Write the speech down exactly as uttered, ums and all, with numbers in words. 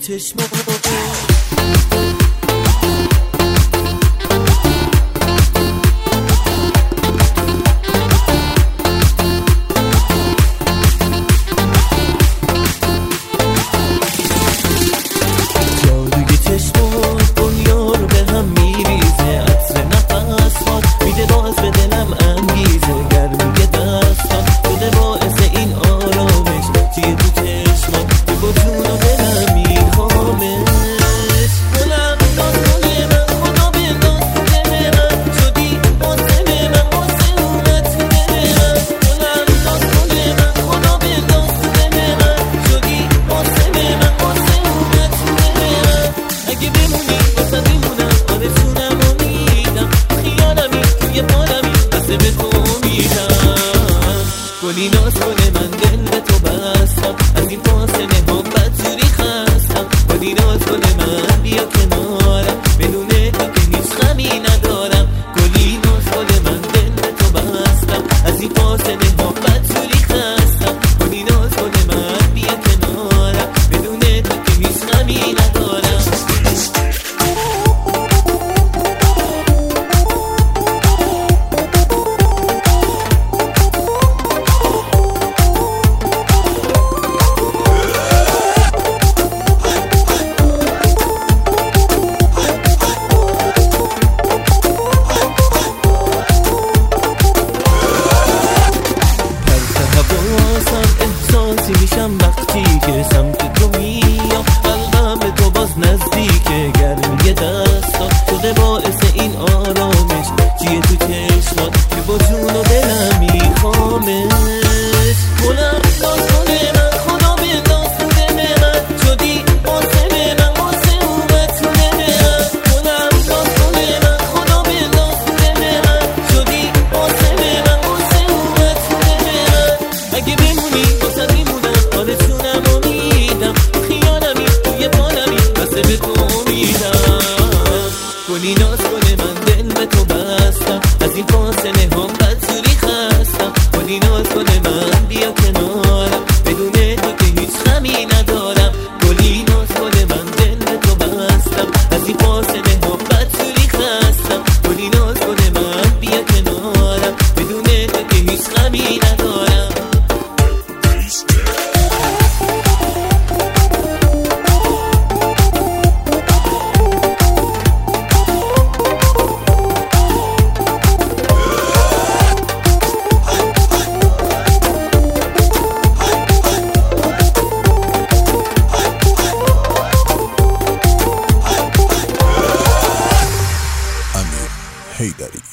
چشمات گلی ناز کنه من دل به تو بستم از این فاصله هم بدجوری خستم گلی ناز کنه من بیا کنارم بدون تو که هیچ غمی ندارم گلی ناز کنه من دل به تو بستم از این فاصله هم بدجوری خستم گلی ناز کنه من بیا کنارم بدون تو که هیچ غمی ندارم میشم وقتی که سمت تو میام قلبم به تو باز نزدیکه گرمی دستات شده باعث این آرامش چیه تو چشمات که با جون و دلم میخوامش گلم ناز کنه من خدا به داست تو دل من شدی واسه من واسه اومد تو دل من گلم ناز کنه من خدا به داست تو دل من شدی واسه من واسه اومد تو دل من اگه بمونی واسه آرزونم و میدم خیالمی توی بالمی بسه به تو میدم گلی ناز کنه من دل به تو بستم از این فاصله هم بدجوری خستم گلی ناز کنه من بیا کنارم بدون تو که هیچ غمی ندارم گلی ناز کنه من دل به تو بستم از این فاصله هم بدجوری خستم گلی ناز کنه من بیا کنارم بدون تو که هیچ غمی ندارم Hey Daddy.